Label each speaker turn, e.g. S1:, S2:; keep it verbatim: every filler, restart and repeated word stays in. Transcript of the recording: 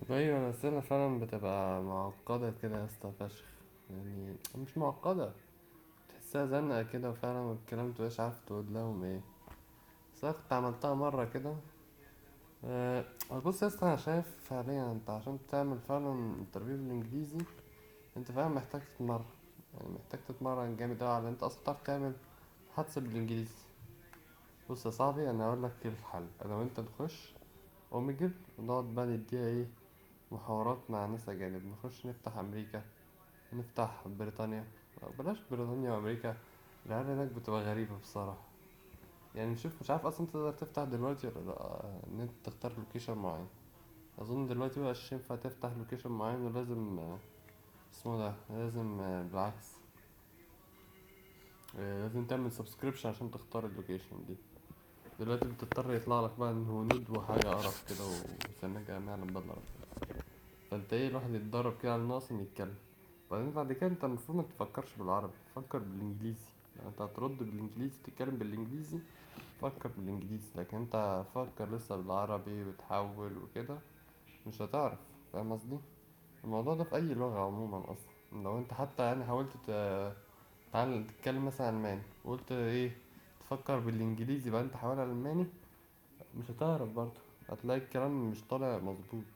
S1: ايوه الأسئلة فعلا بتبقى معقدة كده يا اسطى فشخ. يعني مش معقدة، تحسها زنقة كده وفعلا والكلام متبقاش عارف تقول لهم ايه. بس انا كنت عملتها مرة كده. أه بص يا اسطى، انا شايف فعليا انت عشان تعمل فعلا انترفيو بالانجليزي انت فعلا محتاج تتمرن. يعني محتاج تتمرن جامد اوي على انت اصلا تعرف تعمل محادثة بالانجليزي. بص يا صاحبي، انا هقول لك ايه الحل. انا وانت نخش اوميجل ونقعد بقى نديها ايه، محاورات مع ناس اجانب. نخش نفتح امريكا، نفتح بريطانيا. أو بلاش بريطانيا وامريكا، العيال هناك بتبقى غريبة بصراحة. يعني نشوف، مش عارف اصلا تقدر تفتح دلوقتي ولا لا ان انت تختار لوكيشن معين. اظن دلوقتي مبقاش ينفع تفتح لوكيشن معين ولازم آه، اسمه ده لازم آه، بالعكس. آه، لازم تعمل سبسكريبشن عشان تختار اللوكيشن دي. دلوقتي بتضطر يطلع لك بقى ان هنود وحاجة قرف كده وسنة ما يعلم بالله ربنا. فانت ايه، الواحد يتدرب كده على الناس ان يتكلم. بعدين بعد كده انت المفروض ما تفكرش بالعربي، فكر بالانجليزي. يعني انت هترد بالانجليزي، تتكلم بالانجليزي، فكر بالانجليزي. لكن انت فكر لسه بالعربي وتحول وكده، مش هتعرف. فاهم قصدي؟ الموضوع ده في اي لغة عموما اصلا. لو انت حتى يعني حاولت ت- تعال تتكلم مثلا الماني وقلت ايه، تفكر بالانجليزي بقى انت حاول الماني، مش هتعرف برضه. هتلاقي الكلام مش طالع مظبوط.